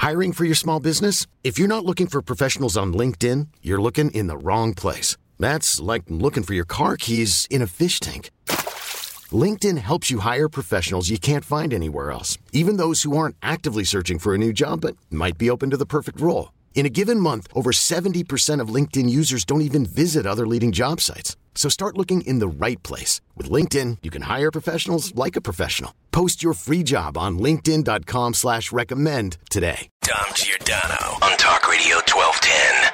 Hiring for your small business? If you're not looking for professionals on LinkedIn, you're looking in the wrong place. That's like looking for your car keys in a fish tank. LinkedIn helps you hire professionals you can't find anywhere else, even those who aren't actively searching for a new job but might be open to the perfect role. In a given month, over 70% of LinkedIn users don't even visit other leading job sites. So start looking in the right place. With LinkedIn, you can hire professionals like a professional. Post your free job on linkedin.com/recommend today. Dom Giordano on Talk Radio 1210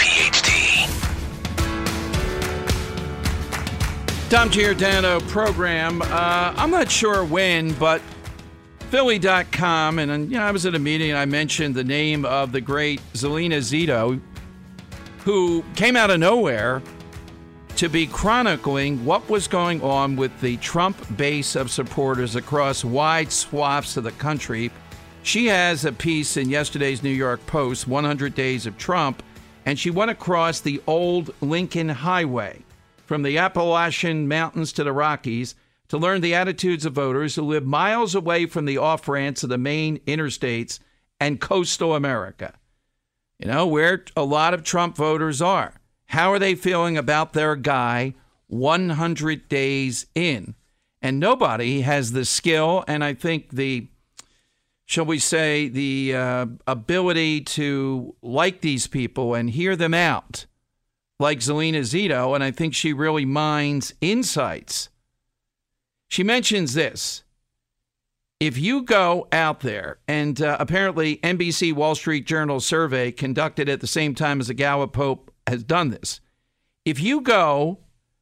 WPHT. Dom Giordano program. I'm not sure when, but Philly.com, and I was at a meeting and I mentioned the name of the great Zelina Zito, who came out of nowhere to be chronicling what was going on with the Trump base of supporters across wide swaths of the country. She has a piece in yesterday's New York Post, 100 Days of Trump, and she went across the old Lincoln Highway from the Appalachian Mountains to the Rockies to learn the attitudes of voters who live miles away from the off-ramps of the main interstates and coastal America. Where a lot of Trump voters are. How are they feeling about their guy 100 days in? And nobody has the skill and I think the, shall we say, the ability to like these people and hear them out like Zelina Zito, and I think she really mines insights. She mentions this. If you go out there, and apparently NBC Wall Street Journal survey conducted at the same time as the Gallup poll has done this. If you go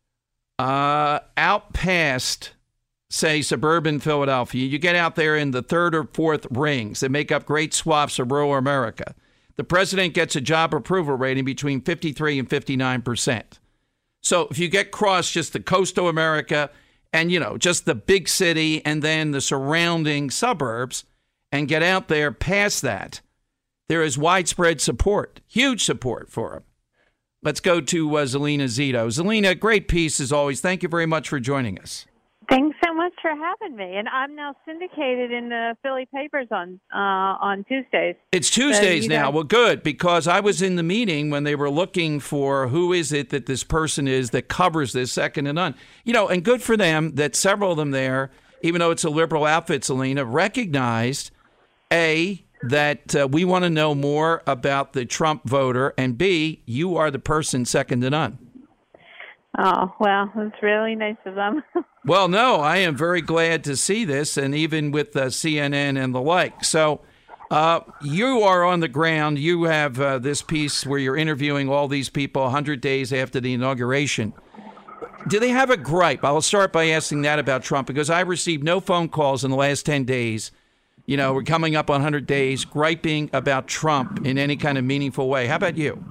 out past, say, suburban Philadelphia, you get out there in the third or fourth rings that make up great swaths of rural America, the president gets a job approval rating between 53 and 59%. So if you get across just the coastal America and, just the big city and then the surrounding suburbs and get out there past that, there is widespread support, huge support for him. Let's go to Zelina Zito. Zelina, great piece as always. Thank you very much for joining us. Thanks so much for having me. And I'm now syndicated in the Philly papers on Tuesdays. It's Tuesdays now. Well, good, because I was in the meeting when they were looking for who is it that this person is that covers this, second to none. And good for them that several of them there, even though it's a liberal outfit, Zelina, recognized, A, that we want to know more about the Trump voter, and B, you are the person second to none. Oh, well, it's really nice of them. Well, no, I am very glad to see this, and even with CNN and the like. So you are on the ground. You have this piece where you're interviewing all these people 100 days after the inauguration. Do they have a gripe? I'll start by asking that about Trump, because I received no phone calls in the last 10 days. We're coming up on 100 days, griping about Trump in any kind of meaningful way. How about you?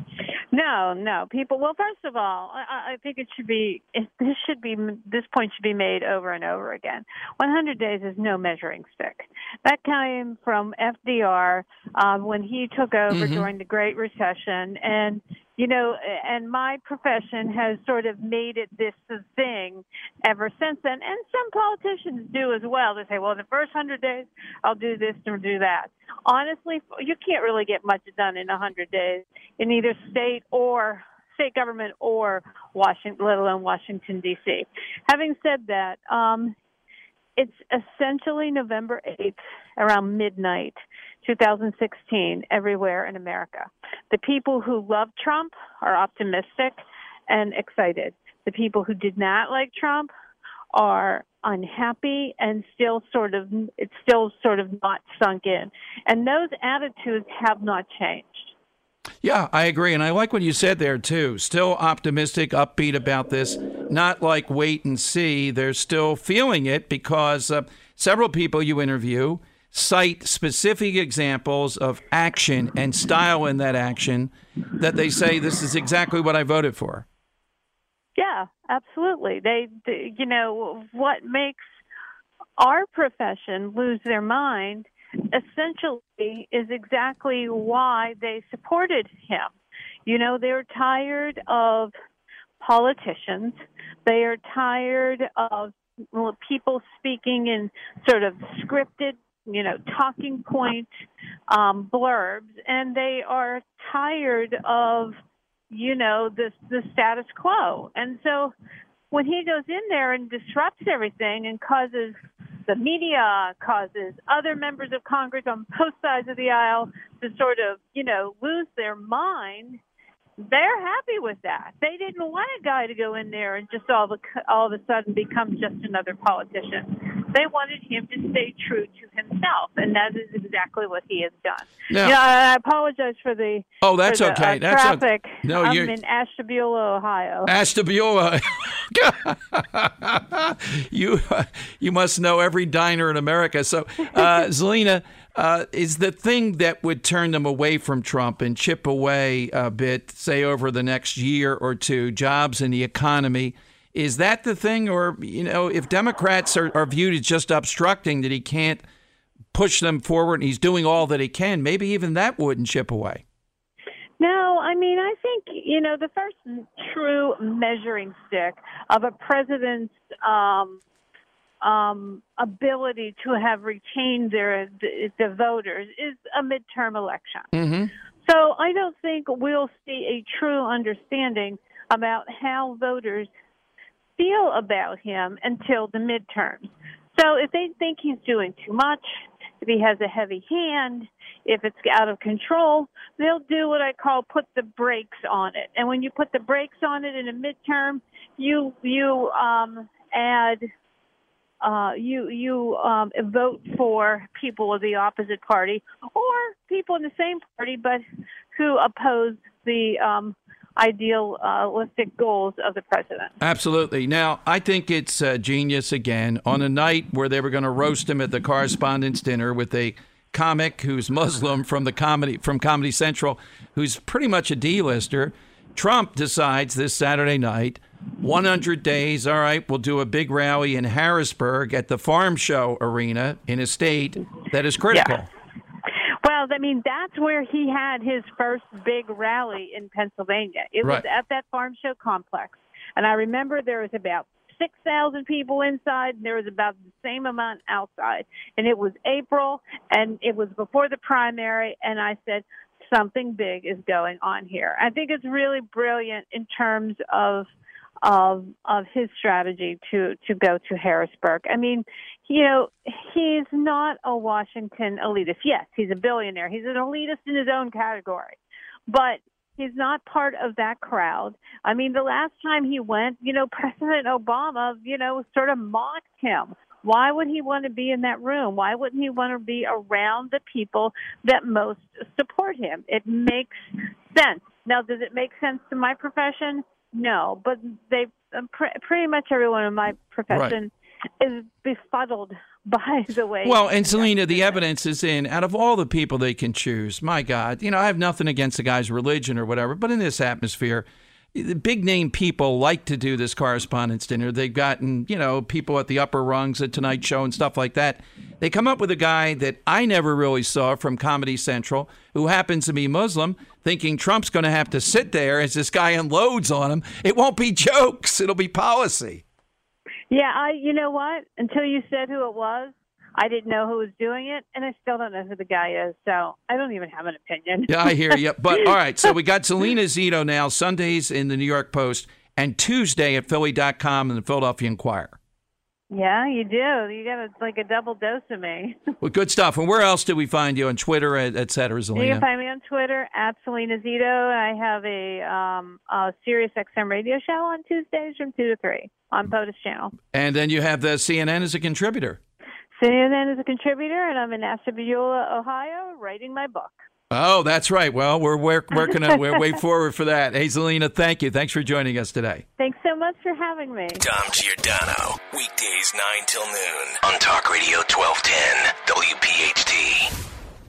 No. People. Well, first of all, I think this point should be made over and over again. 100 days is no measuring stick. That came from FDR when he took over during the Great Recession, and and my profession has sort of made it this thing ever since then. And some politicians do as well. They say, well, in the first 100 days, I'll do this or do that. Honestly, you can't really get much done in 100 days in either state government or Washington, let alone Washington, D.C. Having said that, it's essentially November 8th around midnight, 2016, everywhere in America. The people who love Trump are optimistic and excited. The people who did not like Trump are unhappy and it's still sort of not sunk in. And those attitudes have not changed. Yeah, I agree. And I like what you said there, too. Still optimistic, upbeat about this. Not like wait and see. They're still feeling it because several people you interview cite specific examples of action and style in that action that they say this is exactly what I voted for. Yeah, absolutely. They what makes our profession lose their mind essentially is exactly why they supported him. They're tired of politicians. They are tired of people speaking in sort of scripted talking point blurbs, and they are tired of, the status quo. And so when he goes in there and disrupts everything and causes the media, causes other members of Congress on both sides of the aisle to sort of, lose their mind, they're happy with that. They didn't want a guy to go in there and just all of a sudden become just another politician. They wanted him to stay true to himself, and that is exactly what he has done. Now, I apologize for the that's for the, okay. That's traffic. No, I'm in Ashtabula, Ohio. Ashtabula. You must know every diner in America. So, Zelina, is the thing that would turn them away from Trump and chip away a bit, say over the next year or two, jobs and the economy? Is that the thing? Or, if Democrats are viewed as just obstructing, that he can't push them forward and he's doing all that he can, maybe even that wouldn't chip away. No, I think, the first true measuring stick of a president's ability to have retained the voters is a midterm election. Mm-hmm. So I don't think we'll see a true understanding about how voters feel about him until the midterms. So if they think he's doing too much, if he has a heavy hand, if it's out of control, they'll do what I call put the brakes on it. And when you put the brakes on it in a midterm, you vote for people of the opposite party or people in the same party but who oppose the idealistic goals of the president. Absolutely. Now, I think it's genius again on a night where they were going to roast him at the Correspondents' Dinner with a comic who's Muslim from Comedy Central, who's pretty much a D-lister. Trump decides this Saturday night, 100 days, all right, we'll do a big rally in Harrisburg at the Farm Show Arena in a state that is critical. Yeah. Well, that's where he had his first big rally in Pennsylvania. It was at that Farm Show complex. And I remember there was about 6,000 people inside, and there was about the same amount outside. And it was April, and it was before the primary, and I said, something big is going on here. I think it's really brilliant in terms of his strategy to go to Harrisburg. He's not a Washington elitist. Yes, he's a billionaire. He's an elitist in his own category. But he's not part of that crowd. The last time he went, President Obama, sort of mocked him. Why would he want to be in that room? Why wouldn't he want to be around the people that most support him? It makes sense. Now, does it make sense to my profession? No, but pretty much everyone in my profession is befuddled by the way. Well, and Zelina, the evidence is in, out of all the people they can choose, my God, I have nothing against the guy's religion or whatever, but in this atmosphere, the big name people like to do this Correspondents' Dinner. They've gotten, people at the upper rungs at Tonight Show and stuff like that. They come up with a guy that I never really saw from Comedy Central, who happens to be Muslim, thinking Trump's going to have to sit there as this guy unloads on him. It won't be jokes. It'll be policy. Yeah, you know what? Until you said who it was, I didn't know who was doing it, and I still don't know who the guy is, so I don't even have an opinion. Yeah, I hear you. But, all right, so we got Zelina Zito now, Sundays in the New York Post, and Tuesday at Philly.com and the Philadelphia Inquirer. Yeah, you do. You got a double dose of me. Well, good stuff. And where else do we find you on Twitter, et cetera, Zelina? You can find me on Twitter, @Zelina Zito. I have a Sirius XM radio show on Tuesdays from 2 to 3 on POTUS Channel. And then you have the CNN as a contributor. CNN is a contributor, and I'm in Ashtabula, Ohio, writing my book. Oh, that's right. Well, we're working on we're way forward for that. Hey, Zelina, thank you. Thanks for joining us today. Thanks so much for having me. Dom Giordano, weekdays 9 till noon on Talk Radio 1210 WPHT.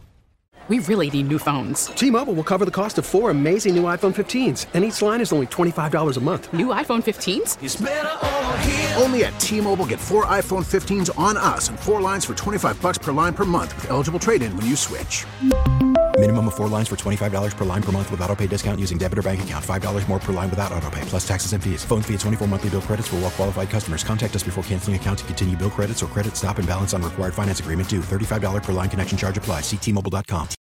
We really need new phones. T-Mobile will cover the cost of 4 amazing new iPhone 15s, and each line is only $25 a month. New iPhone 15s? It's better over here. Only at T-Mobile, get 4 iPhone 15s on us and 4 lines for $25 per line per month with eligible trade-in when you switch. Minimum of 4 lines for $25 per line per month with autopay discount using debit or bank account. $5 more per line without autopay, plus taxes and fees. Phone fee at 24 monthly bill credits for well qualified customers. Contact us before canceling account to continue bill credits or credit stop and balance on required finance agreement due. $35 per line connection charge applies. See T-Mobile.com.